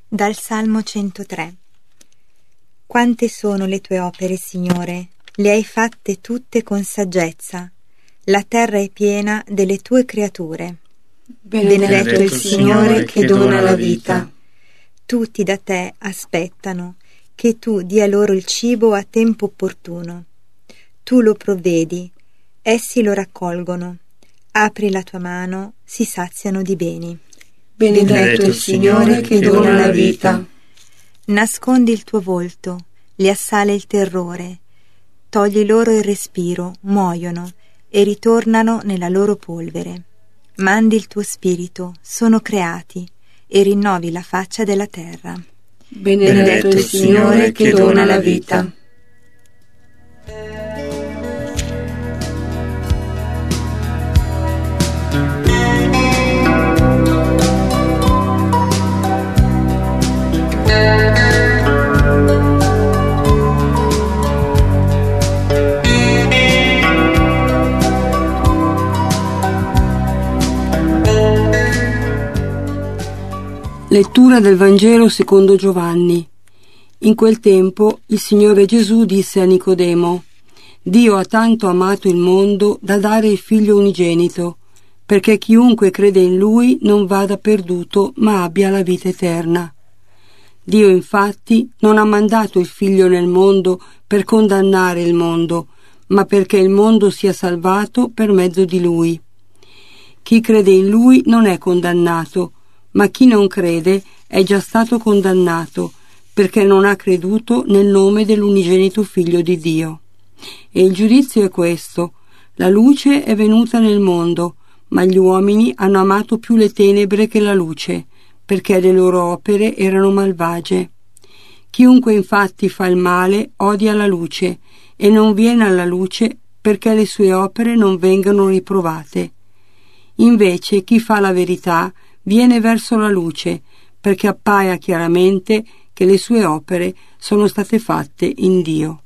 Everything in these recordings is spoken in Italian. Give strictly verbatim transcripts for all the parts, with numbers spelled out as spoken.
Dal Salmo centotré. Quante sono le tue opere, Signore? Le hai fatte tutte con saggezza. La terra è piena delle tue creature. Benedetto, Benedetto il Signore che dona la vita. Tutti da te aspettano che tu dia loro il cibo a tempo opportuno. Tu lo provvedi, essi lo raccolgono. Apri la tua mano, si saziano di beni. Benedetto il Signore che dona la vita. Nascondi il tuo volto, li assale il terrore. Togli loro il respiro, muoiono e ritornano nella loro polvere. Mandi il tuo spirito, sono creati, e rinnovi la faccia della terra. Benedetto il Signore che dona la vita. Lettura del Vangelo secondo Giovanni. In quel tempo il Signore Gesù disse a Nicodemo: Dio ha tanto amato il mondo da dare il Figlio unigenito, perché chiunque crede in Lui non vada perduto, ma abbia la vita eterna. Dio infatti non ha mandato il Figlio nel mondo per condannare il mondo, ma perché il mondo sia salvato per mezzo di Lui. Chi crede in Lui non è condannato, ma chi non crede è già stato condannato, perché non ha creduto nel nome dell'unigenito Figlio di Dio. E il giudizio è questo: la luce è venuta nel mondo, ma gli uomini hanno amato più le tenebre che la luce, perché le loro opere erano malvagie. Chiunque infatti fa il male odia la luce, e non viene alla luce perché le sue opere non vengano riprovate. Invece chi fa la verità viene verso la luce, perché appaia chiaramente che le sue opere sono state fatte in Dio.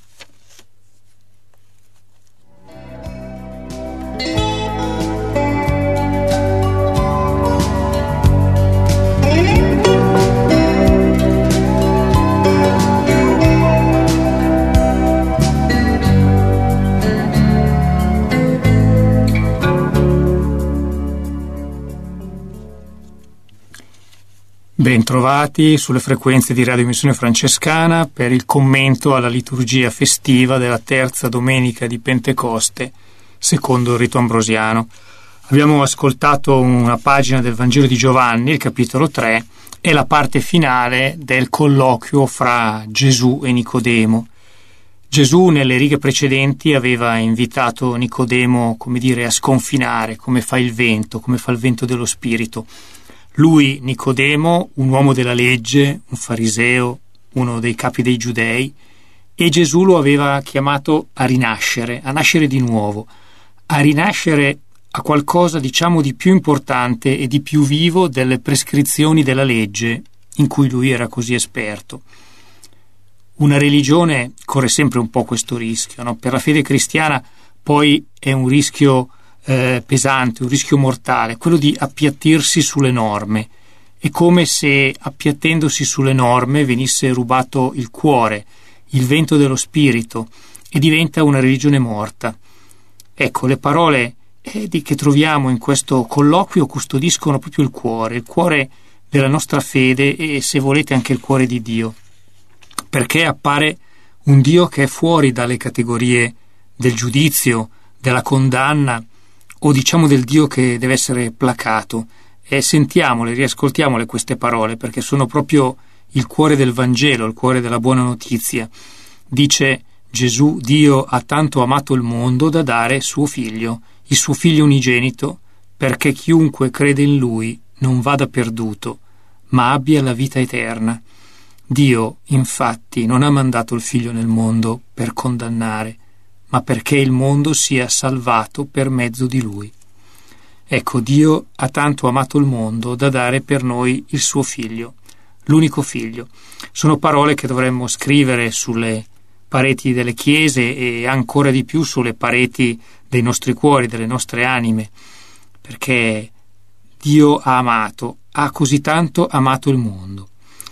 Bentrovati sulle frequenze di Radio Missione Francescana per il commento alla liturgia festiva della terza domenica di Pentecoste secondo il rito ambrosiano. Abbiamo ascoltato una pagina del Vangelo di Giovanni, il capitolo tre, e la parte finale del colloquio fra Gesù e Nicodemo. Gesù nelle righe precedenti aveva invitato Nicodemo, come dire, a sconfinare, come fa il vento, come fa il vento dello Spirito. Lui, Nicodemo, un uomo della legge, un fariseo, uno dei capi dei giudei, e Gesù lo aveva chiamato a rinascere, a nascere di nuovo, a rinascere a qualcosa, diciamo, di più importante e di più vivo delle prescrizioni della legge in cui lui era così esperto. Una religione corre sempre un po' questo rischio, no? Per la fede cristiana poi è un rischio Eh, pesante, un rischio mortale, quello di appiattirsi sulle norme. È come se appiattendosi sulle norme venisse rubato il cuore, il vento dello spirito, e diventa una religione morta. Ecco, le parole eh, di, che troviamo in questo colloquio custodiscono proprio il cuore, il cuore della nostra fede e, se volete, anche il cuore di Dio, perché appare un Dio che è fuori dalle categorie del giudizio, della condanna, o diciamo del Dio che deve essere placato. E sentiamole, riascoltiamole queste parole, perché sono proprio il cuore del Vangelo, il cuore della buona notizia. Dice Gesù: Dio ha tanto amato il mondo da dare suo figlio, il suo figlio unigenito, perché chiunque crede in lui non vada perduto, ma abbia la vita eterna. Dio, infatti, non ha mandato il figlio nel mondo per condannare, ma perché il mondo sia salvato per mezzo di lui. Ecco, Dio ha tanto amato il mondo da dare per noi il suo figlio, l'unico figlio. Sono parole che dovremmo scrivere sulle pareti delle chiese e ancora di più sulle pareti dei nostri cuori, delle nostre anime, perché Dio ha amato, ha così tanto amato il mondo.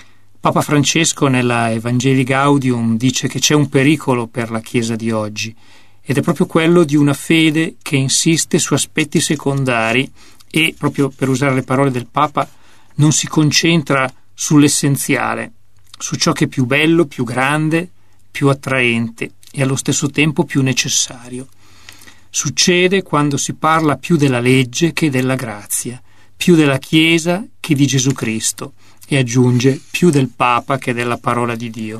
Papa Francesco nella Evangelii Gaudium dice che c'è un pericolo per la Chiesa di oggi, ed è proprio quello di una fede che insiste su aspetti secondari e, proprio per usare le parole del Papa, non si concentra sull'essenziale, su ciò che è più bello, più grande, più attraente e allo stesso tempo più necessario. Succede quando si parla più della legge che della grazia, più della Chiesa che di Gesù Cristo, e aggiunge più del Papa che della parola di Dio.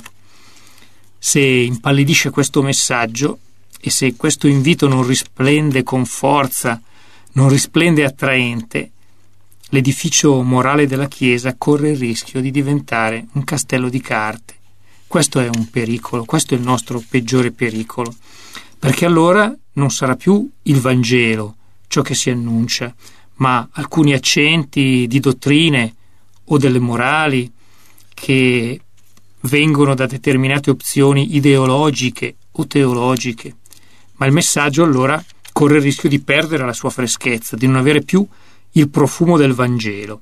Se impallidisce questo messaggio e se questo invito non risplende con forza, non risplende attraente, l'edificio morale della Chiesa corre il rischio di diventare un castello di carte. Questo è un pericolo, questo è il nostro peggiore pericolo, perché allora non sarà più il Vangelo ciò che si annuncia, ma alcuni accenti di dottrine o delle morali che vengono da determinate opzioni ideologiche o teologiche. Ma il messaggio allora corre il rischio di perdere la sua freschezza, di non avere più il profumo del Vangelo.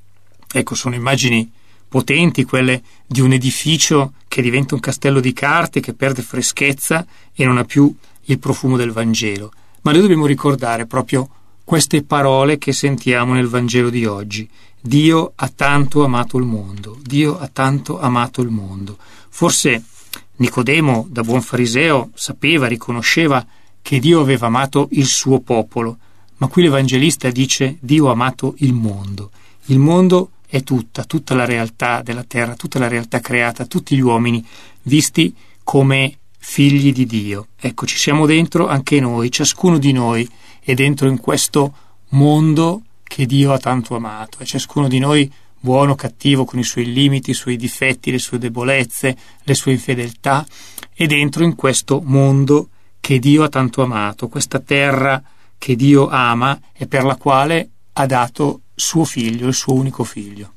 Ecco, sono immagini potenti quelle di un edificio che diventa un castello di carte, che perde freschezza e non ha più il profumo del Vangelo. Ma noi dobbiamo ricordare proprio queste parole che sentiamo nel Vangelo di oggi. Dio ha tanto amato il mondo, Dio ha tanto amato il mondo. Forse Nicodemo, da buon fariseo, sapeva, riconosceva che Dio aveva amato il suo popolo, ma qui l'Evangelista dice Dio ha amato il mondo. Il mondo è tutta, tutta la realtà della terra, tutta la realtà creata, tutti gli uomini visti come figli di Dio. Ecco, ci siamo dentro anche noi, ciascuno di noi è dentro in questo mondo che Dio ha tanto amato, e ciascuno di noi, buono o cattivo, con i suoi limiti, i suoi difetti, le sue debolezze, le sue infedeltà, è dentro in questo mondo che Dio ha tanto amato, questa terra che Dio ama e per la quale ha dato suo figlio, il suo unico figlio.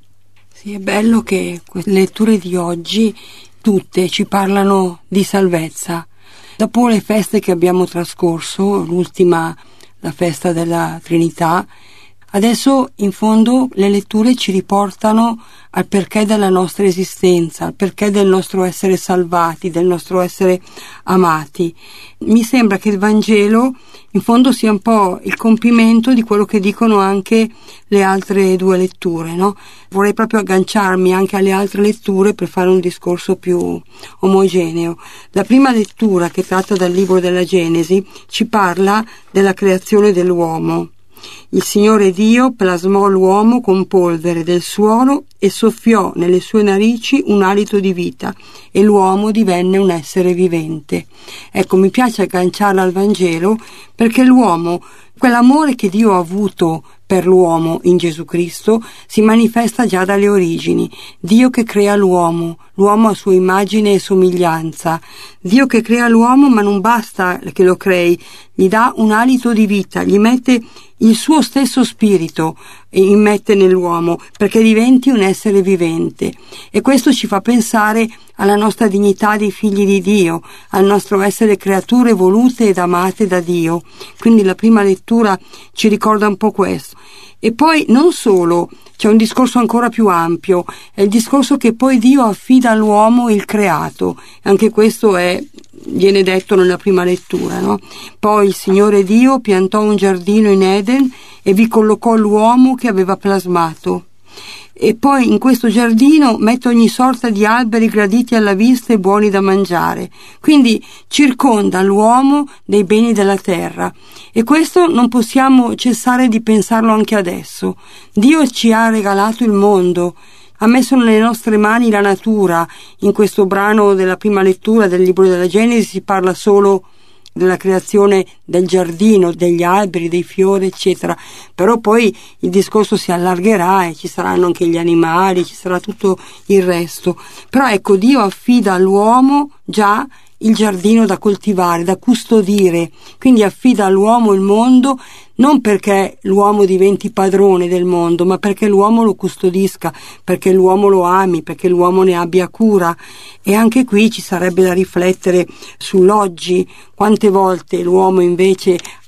Sì, è bello che le letture di oggi tutte ci parlano di salvezza. Dopo le feste che abbiamo trascorso, l'ultima, la festa della Trinità, adesso in fondo le letture ci riportano al perché della nostra esistenza, al perché del nostro essere salvati, del nostro essere amati. Mi sembra che il Vangelo in fondo sia un po' il compimento di quello che dicono anche le altre due letture, no? Vorrei proprio agganciarmi anche alle altre letture per fare un discorso più omogeneo. La prima lettura, che tratta dal libro della Genesi, ci parla della creazione dell'uomo. Il Signore Dio plasmò l'uomo con polvere del suolo e soffiò nelle sue narici un alito di vita, e l'uomo divenne un essere vivente. Ecco, mi piace agganciarla al Vangelo perché l'uomo, quell'amore che Dio ha avuto per l'uomo in Gesù Cristo, si manifesta già dalle origini. Dio che crea l'uomo, l'uomo a sua immagine e somiglianza. Dio che crea l'uomo, ma non basta che lo crei, gli dà un alito di vita, gli mette il suo stesso spirito, immette nell'uomo, perché diventi un essere vivente. E questo ci fa pensare alla nostra dignità di figli di Dio, al nostro essere creature volute ed amate da Dio. Quindi la prima lettura ci ricorda un po' questo. E poi non solo, c'è un discorso ancora più ampio, è il discorso che poi Dio affida all'uomo il creato. Anche questo è, viene detto nella prima lettura, no? Poi il Signore Dio piantò un giardino in Eden e vi collocò l'uomo che aveva plasmato. E poi in questo giardino mette ogni sorta di alberi graditi alla vista e buoni da mangiare. Quindi circonda l'uomo dei beni della terra. E questo non possiamo cessare di pensarlo anche adesso. Dio ci ha regalato il mondo, ha messo nelle nostre mani la natura. In questo brano della prima lettura del libro della Genesi si parla solo della creazione del giardino, degli alberi, dei fiori, eccetera. Però poi il discorso si allargherà e ci saranno anche gli animali, ci sarà tutto il resto. Però ecco, Dio affida all'uomo già il giardino da coltivare, da custodire, quindi affida all'uomo il mondo, non perché l'uomo diventi padrone del mondo, ma perché l'uomo lo custodisca, perché l'uomo lo ami, perché l'uomo ne abbia cura. E anche qui ci sarebbe da riflettere sull'oggi, quante volte l'uomo invece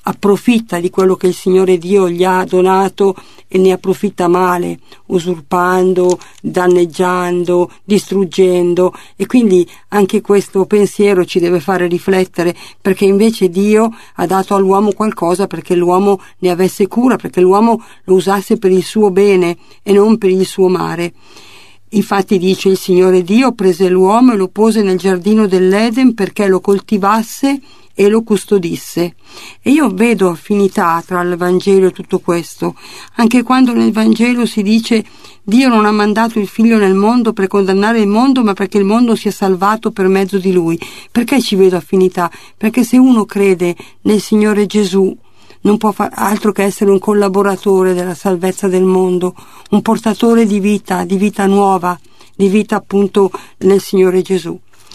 approfitta di quello che il Signore Dio gli ha donato e ne approfitta male, usurpando, danneggiando, distruggendo, e quindi anche questo pensiero ci deve fare riflettere, perché invece Dio ha dato all'uomo qualcosa perché l'uomo ne avesse cura, perché l'uomo lo usasse per il suo bene e non per il suo male. Infatti dice: il Signore Dio prese l'uomo e lo pose nel giardino dell'Eden perché lo coltivasse e lo custodisse. E io vedo affinità tra il Vangelo e tutto questo, anche quando nel Vangelo si dice: Dio non ha mandato il Figlio nel mondo per condannare il mondo, ma perché il mondo sia salvato per mezzo di Lui. Perché ci vedo affinità? Perché se uno crede nel Signore Gesù non può far altro che essere un collaboratore della salvezza del mondo, un portatore di vita, di vita nuova, di vita appunto nel Signore Gesù.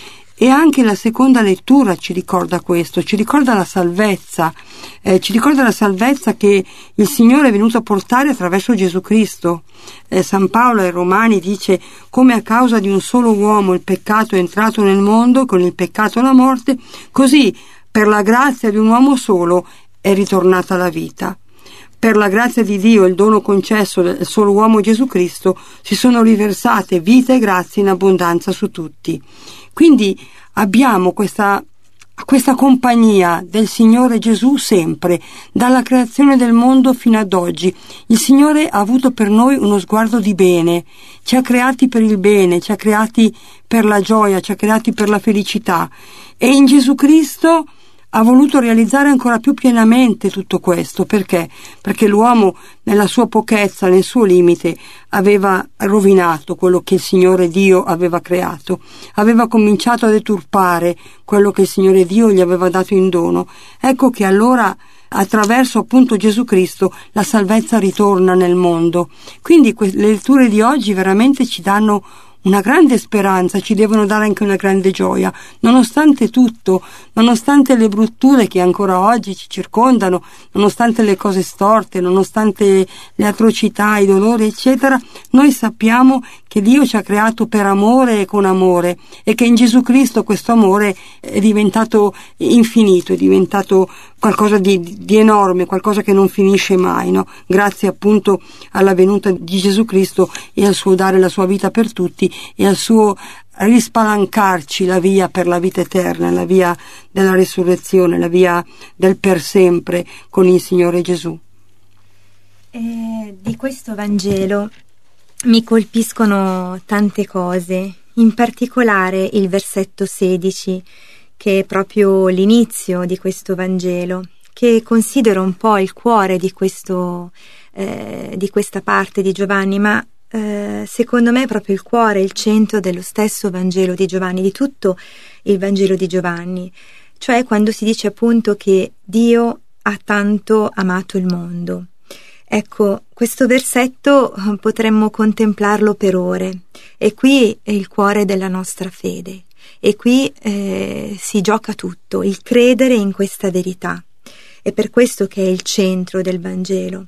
E anche la seconda lettura ci ricorda questo, ci ricorda la salvezza, eh, ci ricorda la salvezza che il Signore è venuto a portare attraverso Gesù Cristo. Eh, San Paolo ai Romani dice: come a causa di un solo uomo il peccato è entrato nel mondo, con il peccato la morte, così per la grazia di un uomo solo è ritornata la vita. Per la grazia di Dio, il dono concesso del solo uomo Gesù Cristo, si sono riversate vita e grazia in abbondanza su tutti. Quindi abbiamo questa, questa compagnia del Signore Gesù sempre, dalla creazione del mondo fino ad oggi. Il Signore ha avuto per noi uno sguardo di bene, ci ha creati per il bene, ci ha creati per la gioia, ci ha creati per la felicità, e in Gesù Cristo ha voluto realizzare ancora più pienamente tutto questo. Perché? Perché l'uomo, nella sua pochezza, nel suo limite, aveva rovinato quello che il Signore Dio aveva creato, aveva cominciato a deturpare quello che il Signore Dio gli aveva dato in dono. Ecco che allora, attraverso appunto Gesù Cristo, la salvezza ritorna nel mondo. Quindi que- le letture di oggi veramente ci danno una grande speranza, ci devono dare anche una grande gioia, nonostante tutto, nonostante le brutture che ancora oggi ci circondano, nonostante le cose storte, nonostante le atrocità, i dolori, eccetera. Noi sappiamo che Dio ci ha creato per amore e con amore, e che in Gesù Cristo questo amore è diventato infinito, è diventato qualcosa di, di enorme, qualcosa che non finisce mai, no? Grazie appunto alla venuta di Gesù Cristo e al suo dare la sua vita per tutti e al suo rispalancarci la via per la vita eterna, la via della risurrezione, la via del per sempre con il Signore Gesù. E di questo Vangelo mi colpiscono tante cose, in particolare il versetto sedici, che è proprio l'inizio di questo Vangelo, che considero un po' il cuore di questo eh, di questa parte di Giovanni, ma eh, secondo me è proprio il cuore, il centro dello stesso Vangelo di Giovanni, di tutto il Vangelo di Giovanni, cioè quando si dice appunto che Dio ha tanto amato il mondo. Ecco, questo versetto potremmo contemplarlo per ore, e qui è il cuore della nostra fede, e qui eh, si gioca tutto, il credere in questa verità. È per questo che è il centro del Vangelo.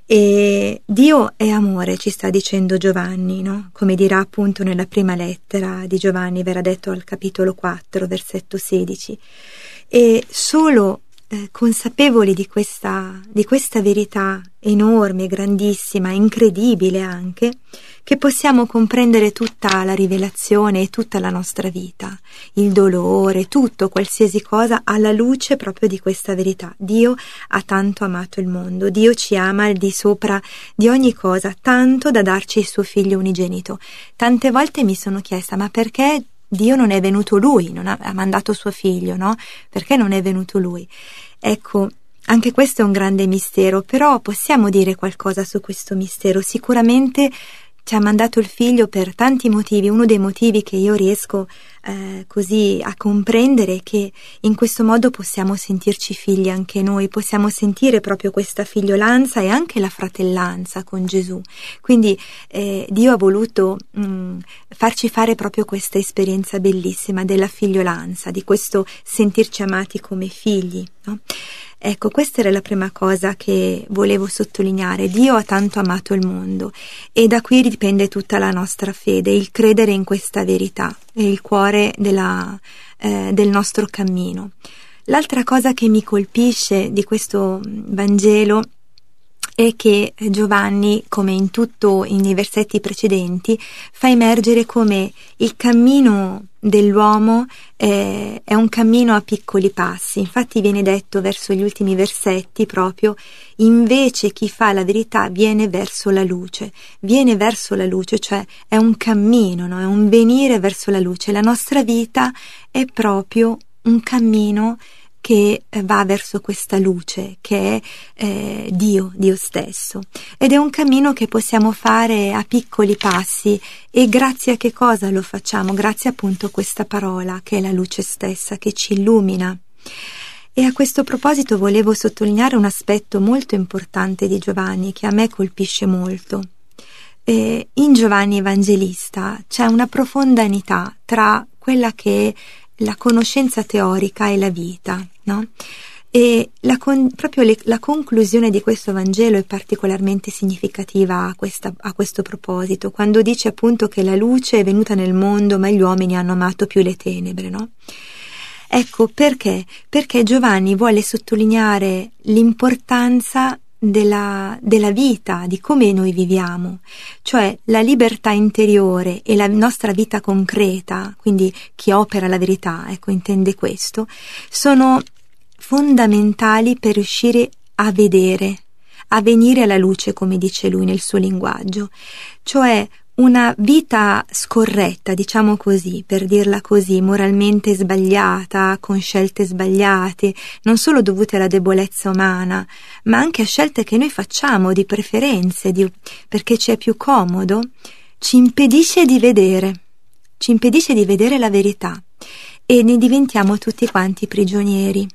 E Dio è amore, ci sta dicendo Giovanni, no? Come dirà appunto nella prima lettera di Giovanni, verrà detto al capitolo quattro, versetto sedici. E solo eh, consapevoli di questa, di questa verità enorme, grandissima, incredibile anche, che possiamo comprendere tutta la rivelazione e tutta la nostra vita, il dolore, tutto, qualsiasi cosa, alla luce proprio di questa verità. Dio ha tanto amato il mondo, Dio ci ama al di sopra di ogni cosa, tanto da darci il suo figlio unigenito. Tante volte mi sono chiesta: ma perché Dio non è venuto lui, non ha, ha mandato suo figlio, no? Perché non è venuto lui? Ecco, anche questo è un grande mistero, però possiamo dire qualcosa su questo mistero. Sicuramente ci ha mandato il figlio per tanti motivi. Uno dei motivi che io riesco eh, così a comprendere è che in questo modo possiamo sentirci figli anche noi, possiamo sentire proprio questa figliolanza e anche la fratellanza con Gesù. Quindi eh, Dio ha voluto mh, farci fare proprio questa esperienza bellissima della figliolanza, di questo sentirci amati come figli, no? Ecco, questa era la prima cosa che volevo sottolineare. Dio ha tanto amato il mondo, e da qui dipende tutta la nostra fede, il credere in questa verità, è il cuore della, eh, del nostro cammino. L'altra cosa che mi colpisce di questo Vangelo è che Giovanni, come in tutto nei versetti precedenti, fa emergere come il cammino dell'uomo eh, è un cammino a piccoli passi. Infatti viene detto verso gli ultimi versetti proprio: invece chi fa la verità viene verso la luce, viene verso la luce, cioè è un cammino, no? È un venire verso la luce. La nostra vita è proprio un cammino che va verso questa luce, che è eh, Dio, Dio stesso. Ed è un cammino che possiamo fare a piccoli passi. E grazie a che cosa lo facciamo? Grazie appunto a questa parola, che è la luce stessa, che ci illumina. E a questo proposito volevo sottolineare un aspetto molto importante di Giovanni, che a me colpisce molto. Eh, in Giovanni Evangelista c'è una profonda unità tra quella che è la conoscenza teorica e la vita, no? E la con, proprio le, la conclusione di questo Vangelo è particolarmente significativa a, questa, a questo proposito, quando dice appunto che la luce è venuta nel mondo, ma gli uomini hanno amato più le tenebre, no? Ecco, perché? Perché Giovanni vuole sottolineare l'importanza della, della vita, di come noi viviamo, cioè la libertà interiore e la nostra vita concreta, quindi chi opera la verità, ecco, intende questo, sono fondamentali per riuscire a vedere, a venire alla luce, come dice lui nel suo linguaggio, cioè una vita scorretta, diciamo così, per dirla così, moralmente sbagliata, con scelte sbagliate, non solo dovute alla debolezza umana, ma anche a scelte che noi facciamo, di preferenze, di, perché ci è più comodo, ci impedisce di vedere, ci impedisce di vedere la verità e ne diventiamo tutti quanti prigionieri.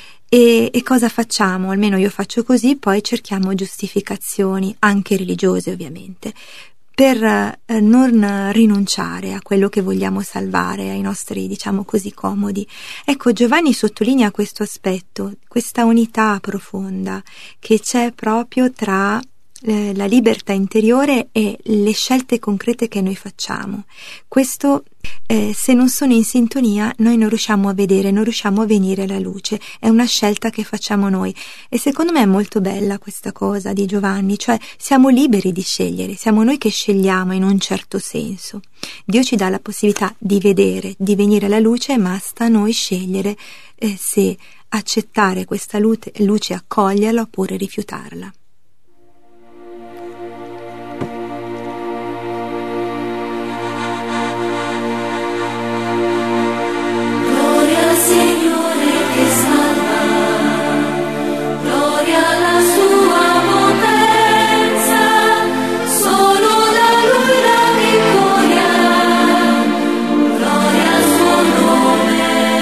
E, e cosa facciamo? Almeno io faccio così, poi cerchiamo giustificazioni, anche religiose ovviamente, per eh, non rinunciare a quello che vogliamo salvare, ai nostri, diciamo così, comodi. Ecco, Giovanni sottolinea questo aspetto, questa unità profonda che c'è proprio tra eh, la libertà interiore e le scelte concrete che noi facciamo. Questo, eh, se non sono in sintonia, noi non riusciamo a vedere, non riusciamo a venire alla luce. È una scelta che facciamo noi. E secondo me è molto bella questa cosa di Giovanni, cioè siamo liberi di scegliere, siamo noi che scegliamo in un certo senso. Dio ci dà la possibilità di vedere, di venire alla luce, ma sta a noi scegliere eh, se accettare questa luce, luce, accoglierla oppure rifiutarla.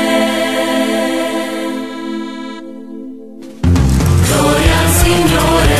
Signore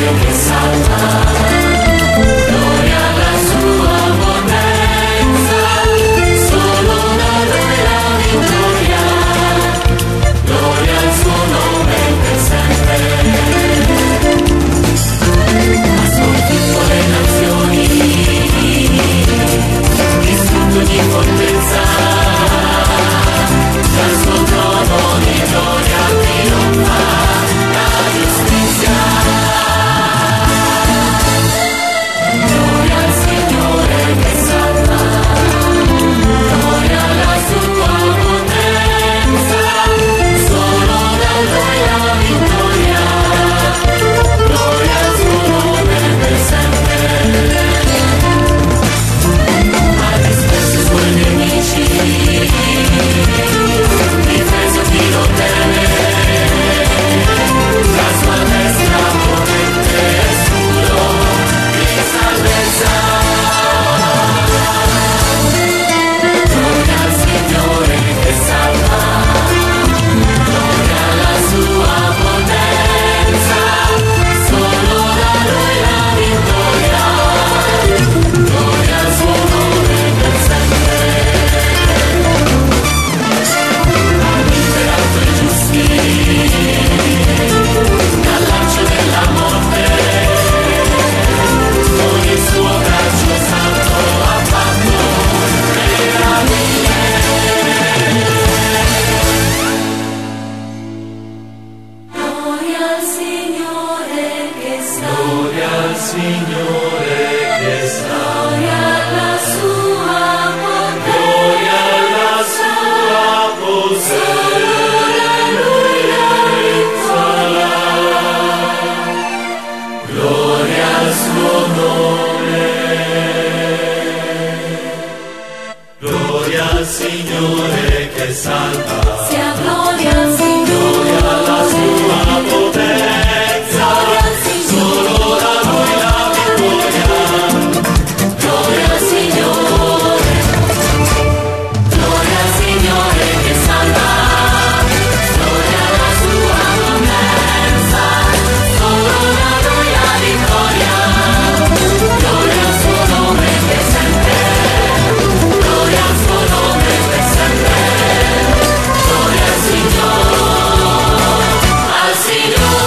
Signore che salva, sia gloria al Signore, gloria alla sua potenza, gloria al Signore, solo da Lui la vittoria, gloria al Signore, gloria al Signore che salva, gloria alla sua potenza, solo da Lui la vittoria, gloria al suo nome per sempre, gloria al suo nome per sempre, gloria al Signore, al Signore.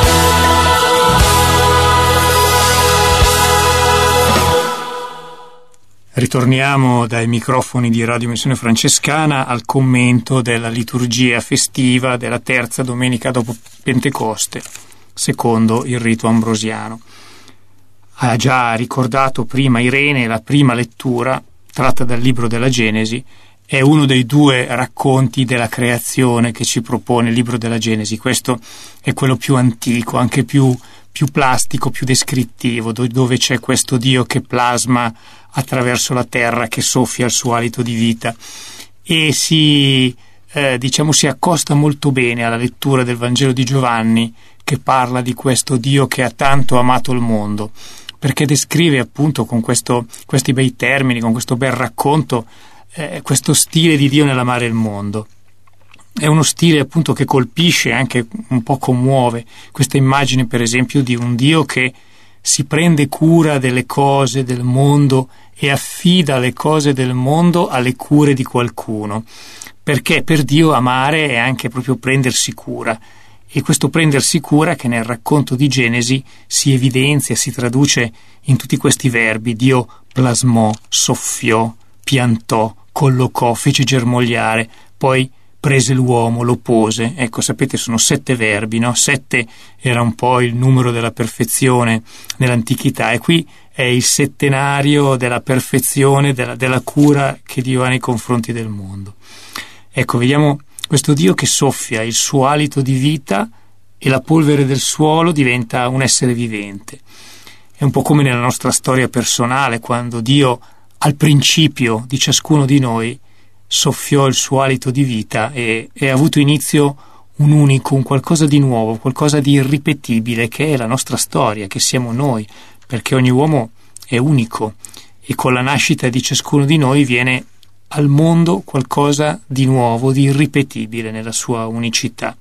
Ritorniamo dai microfoni di Radio Missione Francescana al commento della liturgia festiva della terza domenica dopo Pentecoste, secondo il rito ambrosiano. Ha già ricordato prima Irene la prima lettura, tratta dal libro della Genesi, è uno dei due racconti della creazione che ci propone il libro della Genesi. Questo è quello più antico, anche più, più plastico, più descrittivo, dove c'è questo Dio che plasma attraverso la terra, che soffia il suo alito di vita, e si, eh, diciamo, si accosta molto bene alla lettura del Vangelo di Giovanni, che parla di questo Dio che ha tanto amato il mondo, perché descrive appunto con questo, questi bei termini, con questo bel racconto, eh, questo stile di Dio nell'amare il mondo. È uno stile appunto che colpisce, anche un po' commuove, questa immagine per esempio di un Dio che si prende cura delle cose del mondo e affida le cose del mondo alle cure di qualcuno, perché per Dio amare è anche proprio prendersi cura, e questo prendersi cura che nel racconto di Genesi si evidenzia, si traduce in tutti questi verbi. Dio plasmò, soffiò, piantò, collocò, fece germogliare, poi prese l'uomo, lo pose. Ecco, sapete, sono sette verbi, no? Sette era un po' il numero della perfezione nell'antichità, e qui è il settenario della perfezione, della, della cura che Dio ha nei confronti del mondo. Ecco, vediamo questo Dio che soffia il suo alito di vita e la polvere del suolo diventa un essere vivente. È un po' come nella nostra storia personale, quando Dio al principio di ciascuno di noi soffiò il suo alito di vita e è avuto inizio un unico, un qualcosa di nuovo, qualcosa di irripetibile, che è la nostra storia, che siamo noi, perché ogni uomo è unico e con la nascita di ciascuno di noi viene al mondo qualcosa di nuovo, di irripetibile nella sua unicità.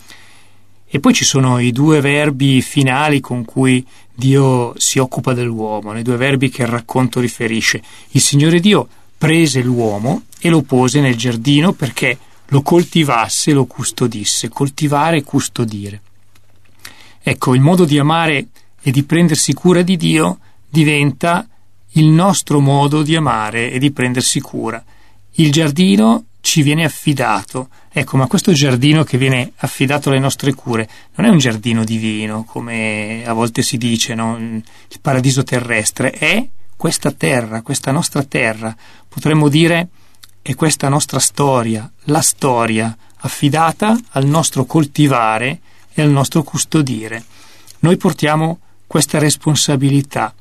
E poi ci sono i due verbi finali con cui Dio si occupa dell'uomo, i due verbi che il racconto riferisce. Il Signore Dio prese l'uomo e lo pose nel giardino perché lo coltivasse e lo custodisse. Coltivare e custodire. Ecco, il modo di amare e di prendersi cura di Dio diventa il nostro modo di amare e di prendersi cura. Il giardino ci viene affidato. Ecco, ma questo giardino che viene affidato alle nostre cure non è un giardino divino, come a volte si dice, no? Il paradiso terrestre. È questa terra, questa nostra terra. Potremmo dire è questa nostra storia, la storia affidata al nostro coltivare e al nostro custodire. Noi portiamo questa responsabilità.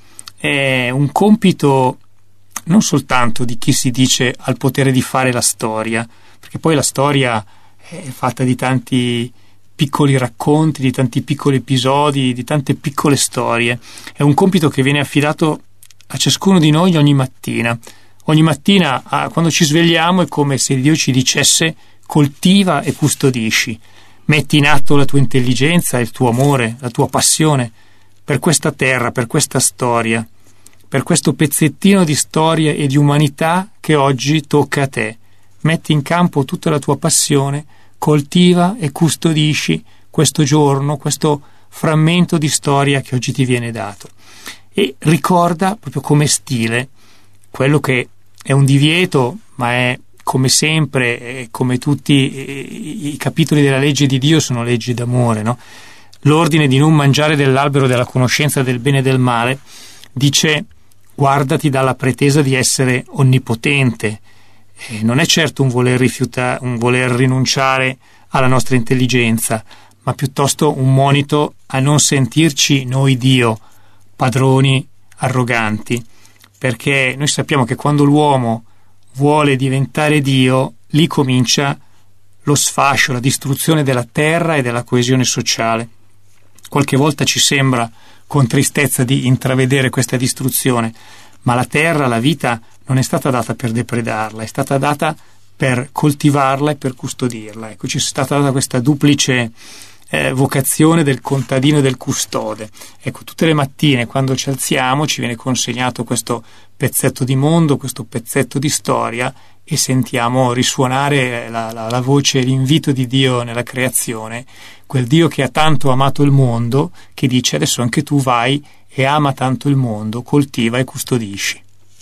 È un compito non soltanto di chi si dice ha il potere di fare la storia, perché poi la storia è fatta di tanti piccoli racconti, di tanti piccoli episodi, di tante piccole storie. È un compito che viene affidato a ciascuno di noi ogni mattina. Ogni mattina, quando ci svegliamo, è come se Dio ci dicesse: coltiva e custodisci, metti in atto la tua intelligenza, il tuo amore, la tua passione per questa terra, per questa storia, per questo pezzettino di storia e di umanità che oggi tocca a te. Metti in campo tutta la tua passione, coltiva e custodisci questo giorno, questo frammento di storia che oggi ti viene dato. E ricorda proprio come stile quello che è un divieto, ma è come sempre, come tutti i capitoli della legge di Dio, sono leggi d'amore, no? L'ordine di non mangiare dell'albero della conoscenza del bene e del male dice: guardati dalla pretesa di essere onnipotente. E non è certo un voler rifiutare, un voler rinunciare alla nostra intelligenza, ma piuttosto un monito a non sentirci noi Dio, padroni arroganti, perché noi sappiamo che quando l'uomo vuole diventare Dio, lì comincia lo sfascio, la distruzione della terra e della coesione sociale. Qualche volta ci sembra con tristezza di intravedere questa distruzione, ma la terra, la vita, non è stata data per depredarla, è stata data per coltivarla e per custodirla. Ecco, ci è stata data questa duplice eh, vocazione del contadino e del custode. Ecco, tutte le mattine quando ci alziamo ci viene consegnato questo pezzetto di mondo, questo pezzetto di storia, e sentiamo risuonare la, la, la voce, l'invito di Dio nella creazione, quel Dio che ha tanto amato il mondo, che dice: adesso anche tu vai e ama tanto il mondo, coltiva e custodisci.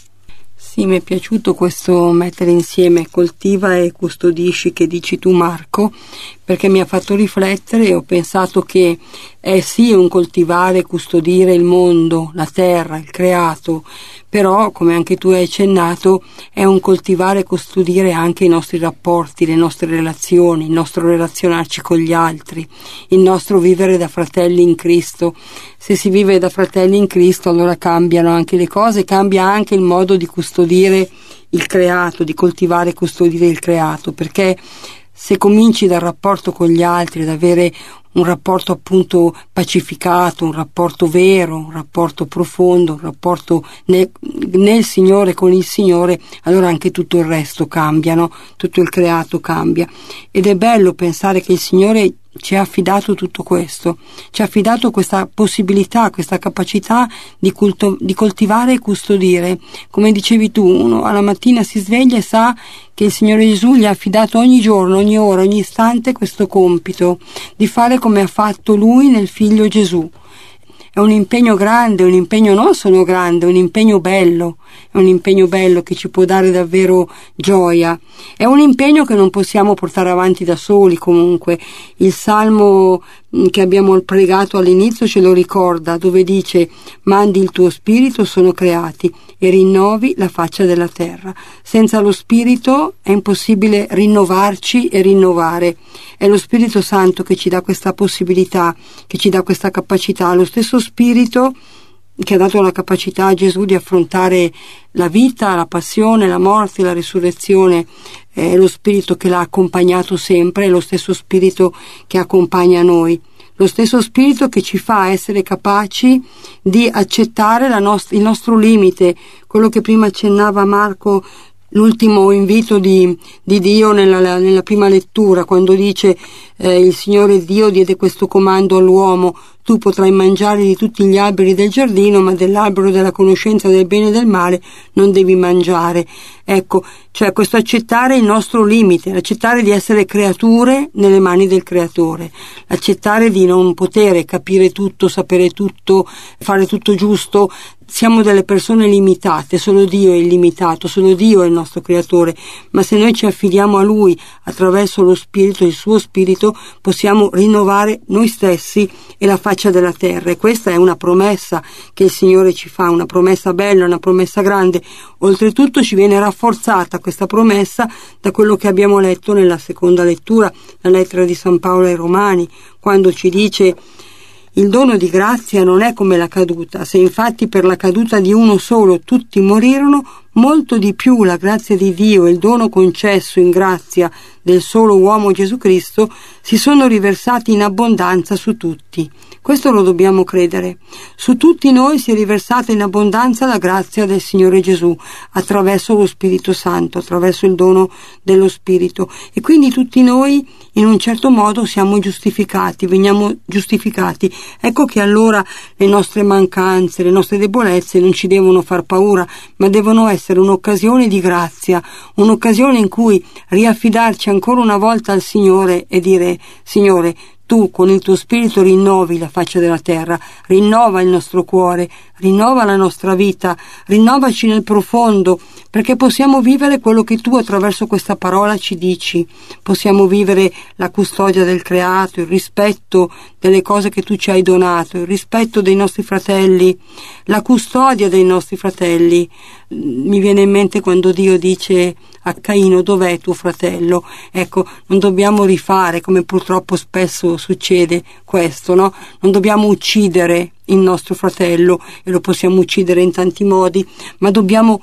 Sì, mi è piaciuto questo mettere insieme coltiva e custodisci che dici tu, Marco, perché mi ha fatto riflettere e ho pensato che è sì un coltivare e custodire il mondo, la terra, il creato, però, come anche tu hai accennato, è un coltivare e custodire anche i nostri rapporti, le nostre relazioni, il nostro relazionarci con gli altri, il nostro vivere da fratelli in Cristo. Se si vive da fratelli in Cristo, allora cambiano anche le cose, cambia anche il modo di custodire il creato, di coltivare e custodire il creato, perché se cominci dal rapporto con gli altri, ad avere un rapporto appunto pacificato, un rapporto vero, un rapporto profondo, un rapporto nel, nel Signore, con il Signore, allora anche tutto il resto cambia, no? Tutto il creato cambia. Ed è bello pensare che il Signore ci ha affidato tutto questo, ci ha affidato questa possibilità, questa capacità di, culto, di coltivare e custodire. Come dicevi tu, uno alla mattina si sveglia e sa che il Signore Gesù gli ha affidato ogni giorno, ogni ora, ogni istante questo compito di fare come ha fatto Lui nel Figlio Gesù. È un impegno grande, un impegno non solo grande, è un impegno bello, è un impegno bello che ci può dare davvero gioia. È un impegno che non possiamo portare avanti da soli comunque. Il Salmo che abbiamo pregato all'inizio ce lo ricorda, dove dice: mandi il tuo spirito, sono creati, e rinnovi la faccia della terra. Senza lo spirito è impossibile rinnovarci e rinnovare. È lo Spirito Santo che ci dà questa possibilità, che ci dà questa capacità. Lo stesso Spirito che ha dato la capacità a Gesù di affrontare la vita, la passione, la morte, la risurrezione, è lo Spirito che l'ha accompagnato sempre, è lo stesso Spirito che accompagna noi, lo stesso Spirito che ci fa essere capaci di accettare la nost- il nostro limite, quello che prima accennava Marco, l'ultimo invito di, di Dio nella, nella prima lettura, quando dice eh, il Signore Dio diede questo comando all'uomo: tu potrai mangiare di tutti gli alberi del giardino, ma dell'albero della conoscenza del bene e del male non devi mangiare. Ecco, cioè questo accettare il nostro limite, accettare di essere creature nelle mani del Creatore, accettare di non poter capire tutto, sapere tutto, fare tutto giusto. Siamo delle persone limitate, solo Dio è illimitato, solo Dio è il nostro Creatore, ma se noi ci affidiamo a Lui attraverso lo Spirito, il suo Spirito, possiamo rinnovare noi stessi e la faccia della terra. E questa è una promessa che il Signore ci fa, una promessa bella, una promessa grande. Oltretutto ci viene rafforzata questa promessa da quello che abbiamo letto nella seconda lettura, la lettera di San Paolo ai Romani, quando ci dice: il dono di grazia non è come la caduta. Se infatti per la caduta di uno solo tutti morirono, molto di più la grazia di Dio e il dono concesso in grazia del solo uomo Gesù Cristo si sono riversati in abbondanza su tutti. Questo lo dobbiamo credere. Su tutti noi si è riversata in abbondanza la grazia del Signore Gesù attraverso lo Spirito Santo, attraverso il dono dello Spirito, e quindi tutti noi in un certo modo siamo giustificati, veniamo giustificati. Ecco che allora le nostre mancanze, le nostre debolezze non ci devono far paura, ma devono essere un'occasione di grazia, un'occasione in cui riaffidarci ancora una volta al Signore e dire: Signore, tu con il tuo Spirito rinnovi la faccia della terra, rinnova il nostro cuore, rinnova la nostra vita, rinnovaci nel profondo, perché possiamo vivere quello che tu attraverso questa parola ci dici. Possiamo vivere la custodia del creato, il rispetto delle cose che tu ci hai donato, il rispetto dei nostri fratelli, la custodia dei nostri fratelli. Mi viene in mente quando Dio dice a Caino: dov'è tuo fratello? Ecco, non dobbiamo rifare, come purtroppo spesso succede questo, no? Non dobbiamo uccidere il nostro fratello, e lo possiamo uccidere in tanti modi, ma dobbiamo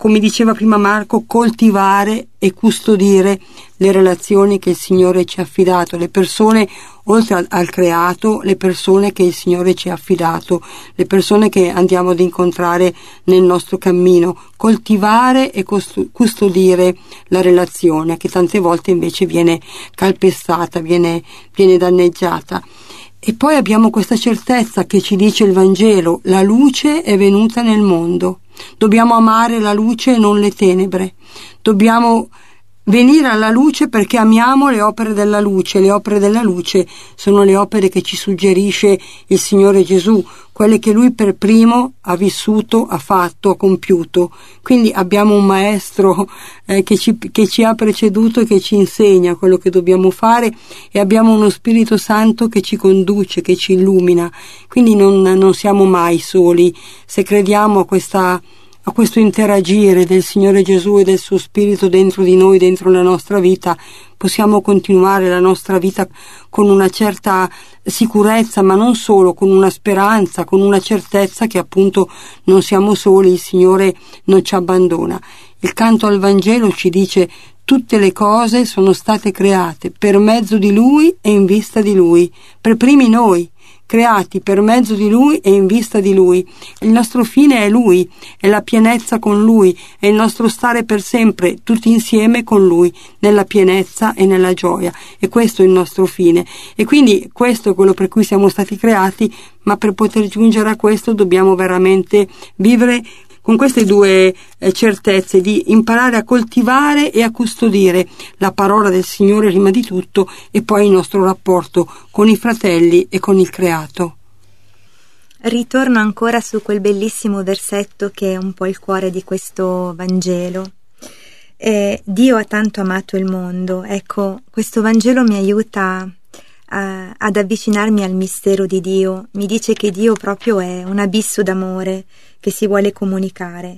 come diceva prima Marco, coltivare e custodire le relazioni che il Signore ci ha affidato, le persone, oltre al, al creato, le persone che il Signore ci ha affidato, le persone che andiamo ad incontrare nel nostro cammino, coltivare e costu- custodire la relazione, che tante volte invece viene calpestata, viene, viene danneggiata. E poi abbiamo questa certezza che ci dice il Vangelo: la luce è venuta nel mondo. Dobbiamo amare la luce e non le tenebre. Dobbiamo venire alla luce perché amiamo le opere della luce. Le opere della luce sono le opere che ci suggerisce il Signore Gesù, quelle che Lui per primo ha vissuto, ha fatto, ha compiuto. Quindi abbiamo un Maestro eh, che, ci, che ci ha preceduto e che ci insegna quello che dobbiamo fare, e abbiamo uno Spirito Santo che ci conduce, che ci illumina. Quindi non, non siamo mai soli. Se crediamo a questa a questo interagire del Signore Gesù e del suo Spirito dentro di noi, dentro la nostra vita, possiamo continuare la nostra vita con una certa sicurezza, ma non solo, con una speranza, con una certezza che appunto non siamo soli, il Signore non ci abbandona. Il canto al Vangelo ci dice: tutte le cose sono state create per mezzo di Lui e in vista di Lui, per primi noi, creati per mezzo di Lui e in vista di Lui. Il nostro fine è Lui, è la pienezza con Lui, è il nostro stare per sempre tutti insieme con Lui, nella pienezza e nella gioia. E questo è il nostro fine. E quindi questo è quello per cui siamo stati creati, ma per poter giungere a questo dobbiamo veramente vivere con queste due eh, certezze, di imparare a coltivare e a custodire la parola del Signore prima di tutto, e poi il nostro rapporto con i fratelli e con il creato. Ritorno ancora su quel bellissimo versetto che è un po' il cuore di questo Vangelo. Eh, Dio ha tanto amato il mondo. Ecco, questo Vangelo mi aiuta a, ad avvicinarmi al mistero di Dio. Mi dice che Dio proprio è un abisso d'amore che si vuole comunicare,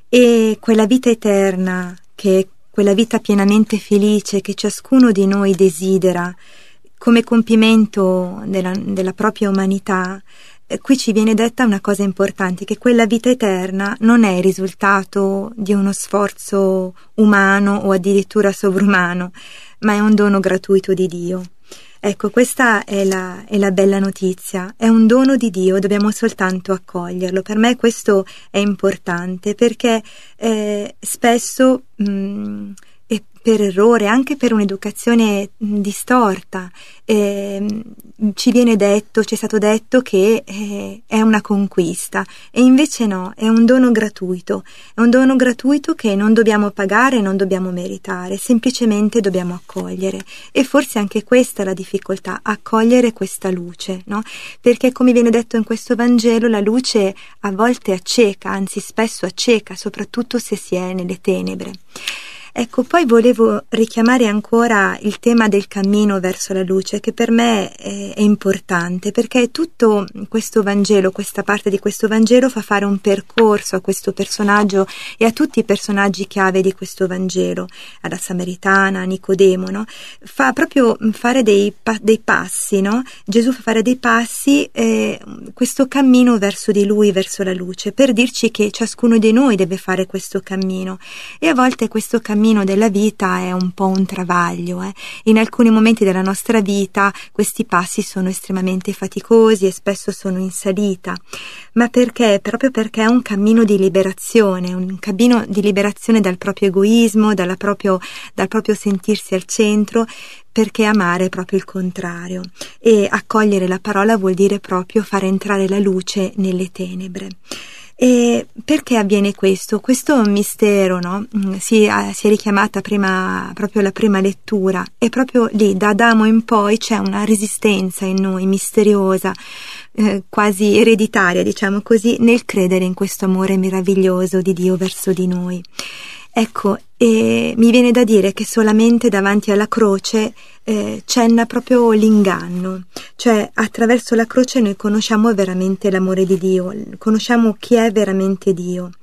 e quella vita eterna, che è quella vita pienamente felice che ciascuno di noi desidera come compimento della, della propria umanità. Eh, qui ci viene detta una cosa importante, che quella vita eterna non è il risultato di uno sforzo umano o addirittura sovrumano, ma è un dono gratuito di Dio. Ecco, questa è la, è la bella notizia, è un dono di Dio, dobbiamo soltanto accoglierlo. Per me questo è importante, perché eh, spesso mh, e per errore, anche per un'educazione distorta, eh, ci viene detto, ci è stato detto che eh, è una conquista, e invece no, è un dono gratuito, è un dono gratuito che non dobbiamo pagare, non dobbiamo meritare, semplicemente dobbiamo accogliere. E forse anche questa è la difficoltà, accogliere questa luce, no? Perché, come viene detto in questo Vangelo, la luce a volte acceca, anzi spesso acceca, soprattutto se si è nelle tenebre. Ecco, poi volevo richiamare ancora il tema del cammino verso la luce, che per me è, è importante, perché tutto questo Vangelo, questa parte di questo Vangelo fa fare un percorso a questo personaggio e a tutti i personaggi chiave di questo Vangelo, alla Samaritana, a Nicodemo, no? Fa proprio fare dei, pa- dei passi, no? Gesù fa fare dei passi, eh, questo cammino verso di Lui, verso la luce, per dirci che ciascuno di noi deve fare questo cammino. E a volte questo cammino della vita è un po' un travaglio, eh. In alcuni momenti della nostra vita questi passi sono estremamente faticosi e spesso sono in salita, ma perché? Proprio perché è un cammino di liberazione, un cammino di liberazione dal proprio egoismo, dalla proprio, dal proprio sentirsi al centro, perché amare è proprio il contrario, e accogliere la parola vuol dire proprio fare entrare la luce nelle tenebre. E perché avviene questo? Questo mistero, no? Si, si è richiamata prima, proprio la prima lettura, e proprio lì, da Adamo in poi, c'è una resistenza in noi, misteriosa, eh, quasi ereditaria, diciamo così, nel credere in questo amore meraviglioso di Dio verso di noi. Ecco, e mi viene da dire che solamente davanti alla croce eh, cenna proprio l'inganno, cioè attraverso la croce noi conosciamo veramente l'amore di Dio, conosciamo chi è veramente Dio,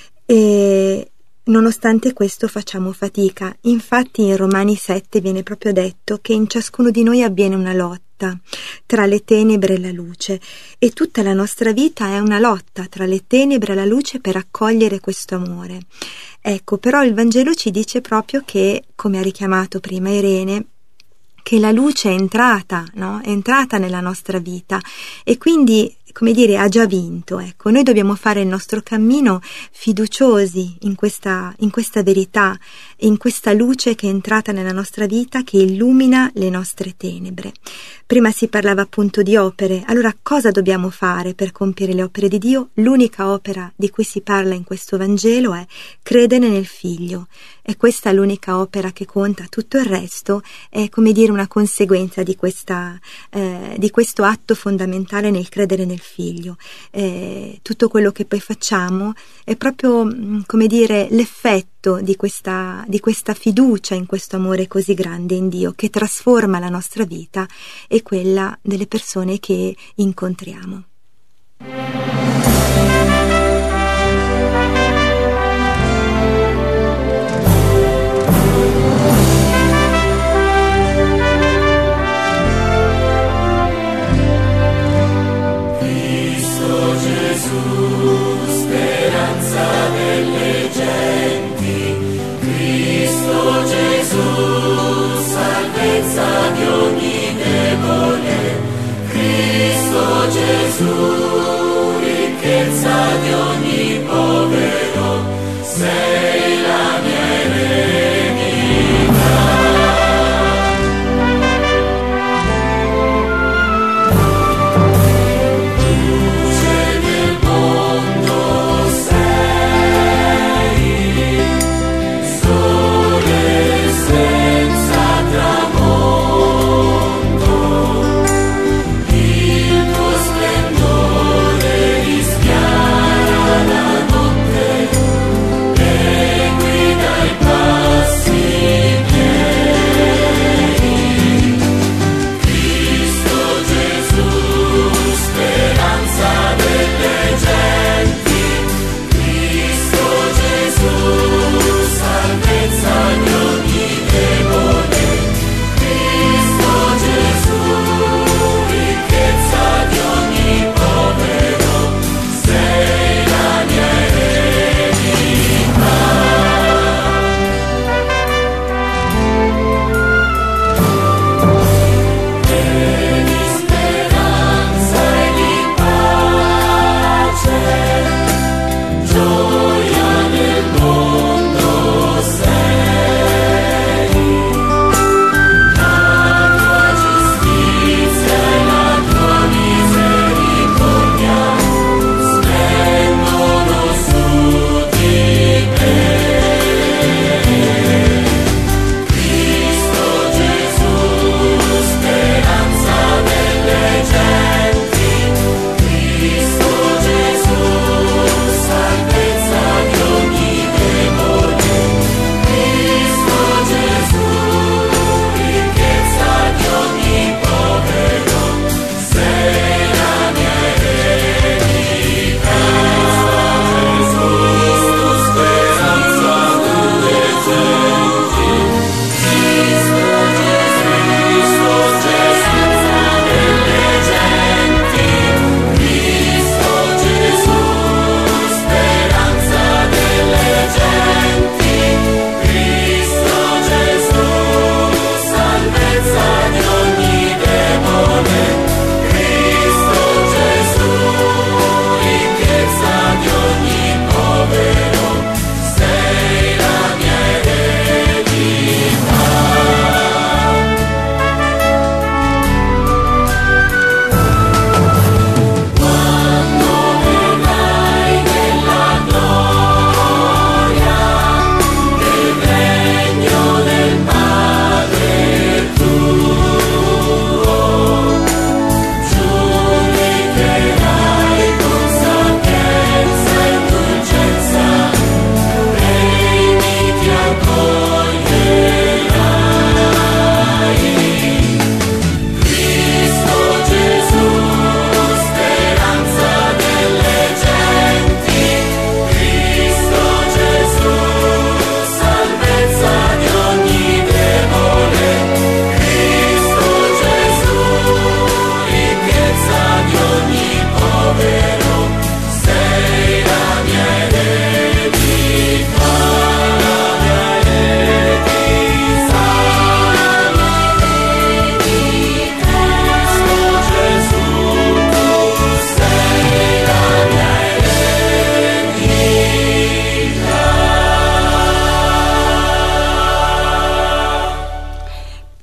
e nonostante questo facciamo fatica. Infatti in Romani sette viene proprio detto che in ciascuno di noi avviene una lotta, lotta tra le tenebre e la luce, e tutta la nostra vita è una lotta tra le tenebre e la luce per accogliere questo amore. Ecco, però il Vangelo ci dice proprio che, come ha richiamato prima Irene, che la luce è entrata, no? È entrata nella nostra vita e quindi, come dire, ha già vinto. Ecco, noi dobbiamo fare il nostro cammino fiduciosi in questa, in questa verità, in questa luce che è entrata nella nostra vita, che illumina le nostre tenebre. Prima si parlava appunto di opere. Allora, cosa dobbiamo fare per compiere le opere di Dio? L'unica opera di cui si parla in questo Vangelo è credere nel Figlio. E questa è l'unica opera che conta. Tutto il resto è, come dire, una conseguenza di questa, eh, di questo atto fondamentale nel credere nel Figlio. Eh, tutto quello che poi facciamo è proprio, come dire, l'effetto di questa, di questa fiducia in questo amore così grande in Dio, che trasforma la nostra vita e quella delle persone che incontriamo. Gesù, ricchezza di ogni povero, sei la mia eredità. Luce del mondo sei, sole senza tramonto, il tuo splendore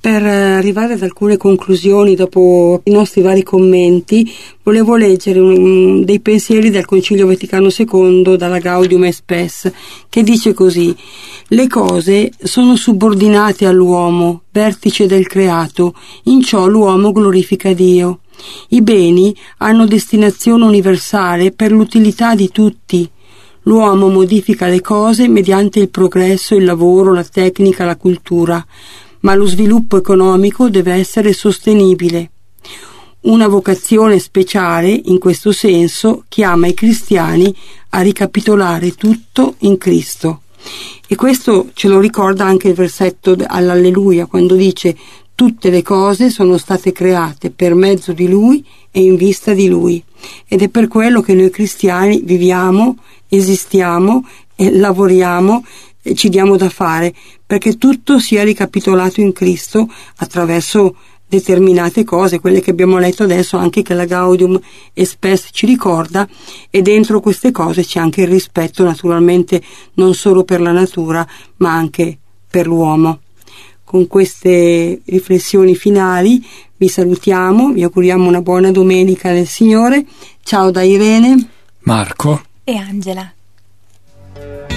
Per arrivare ad alcune conclusioni dopo i nostri vari commenti, volevo leggere un, dei pensieri del Concilio Vaticano secondo, dalla Gaudium et Spes, che dice così: le cose sono subordinate all'uomo, vertice del creato, in ciò l'uomo glorifica Dio. I beni hanno destinazione universale per l'utilità di tutti. L'uomo modifica le cose mediante il progresso, il lavoro, la tecnica, la cultura, ma lo sviluppo economico deve essere sostenibile. Una vocazione speciale, in questo senso, chiama i cristiani a ricapitolare tutto in Cristo. E questo ce lo ricorda anche il versetto all'Alleluia, quando dice: tutte le cose sono state create per mezzo di Lui e in vista di Lui. Ed è per quello che noi cristiani viviamo, esistiamo e lavoriamo e ci diamo da fare, perché tutto sia ricapitolato in Cristo attraverso determinate cose, quelle che abbiamo letto adesso, anche che la Gaudium et Spes ci ricorda, e dentro queste cose c'è anche il rispetto, naturalmente, non solo per la natura, ma anche per l'uomo. Con queste riflessioni finali vi salutiamo, vi auguriamo una buona domenica nel Signore. Ciao da Irene, Marco e Angela.